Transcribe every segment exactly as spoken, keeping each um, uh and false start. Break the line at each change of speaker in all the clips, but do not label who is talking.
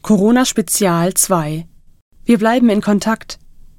Corona-Spezial zwei. Wir bleiben in Kontakt.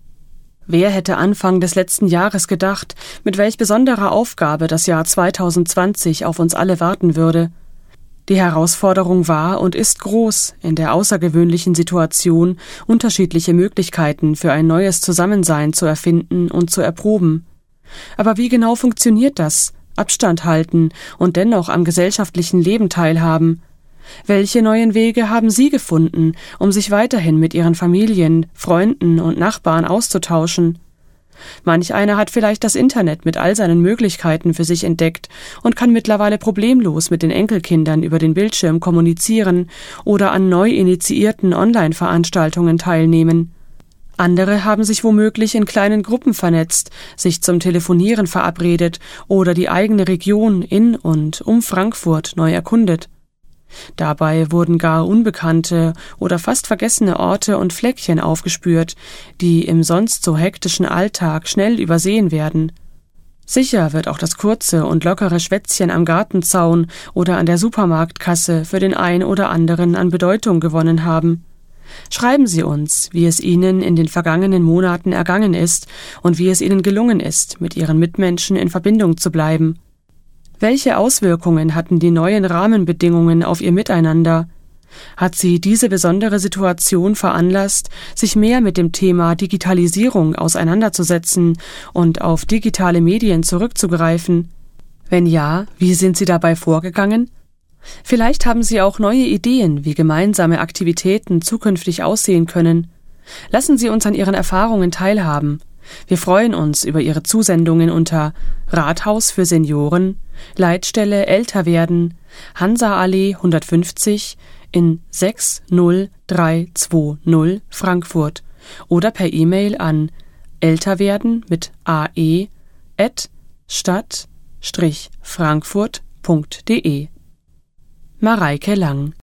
Wer hätte Anfang des letzten Jahres gedacht, mit welch besonderer Aufgabe das Jahr zweitausendzwanzig auf uns alle warten würde? Die Herausforderung war und ist groß, in der außergewöhnlichen Situation unterschiedliche Möglichkeiten für ein neues Zusammensein zu erfinden und zu erproben. Aber wie genau funktioniert das? Abstand halten und dennoch am gesellschaftlichen Leben teilhaben? Welche neuen Wege haben Sie gefunden, um sich weiterhin mit Ihren Familien, Freunden und Nachbarn auszutauschen? Manch einer hat vielleicht das Internet mit all seinen Möglichkeiten für sich entdeckt und kann mittlerweile problemlos mit den Enkelkindern über den Bildschirm kommunizieren oder an neu initiierten Online-Veranstaltungen teilnehmen. Andere haben sich womöglich in kleinen Gruppen vernetzt, sich zum Telefonieren verabredet oder die eigene Region in und um Frankfurt neu erkundet. Dabei wurden gar unbekannte oder fast vergessene Orte und Fleckchen aufgespürt, die im sonst so hektischen Alltag schnell übersehen werden. Sicher wird auch das kurze und lockere Schwätzchen am Gartenzaun oder an der Supermarktkasse für den ein oder anderen an Bedeutung gewonnen haben. Schreiben Sie uns, wie es Ihnen in den vergangenen Monaten ergangen ist und wie es Ihnen gelungen ist, mit Ihren Mitmenschen in Verbindung zu bleiben. Welche Auswirkungen hatten die neuen Rahmenbedingungen auf Ihr Miteinander? Hat Sie diese besondere Situation veranlasst, sich mehr mit dem Thema Digitalisierung auseinanderzusetzen und auf digitale Medien zurückzugreifen? Wenn ja, wie sind Sie dabei vorgegangen? Vielleicht haben Sie auch neue Ideen, wie gemeinsame Aktivitäten zukünftig aussehen können. Lassen Sie uns an Ihren Erfahrungen teilhaben. Wir freuen uns über Ihre Zusendungen unter Rathaus für Senioren, Leitstelle Älter werden, Hansaallee hundertfünfzig in sechs null drei zwei null Frankfurt oder per E-Mail an älterwerden mit ae at stadt Strich frankfurt punkt de. Mareike Lang.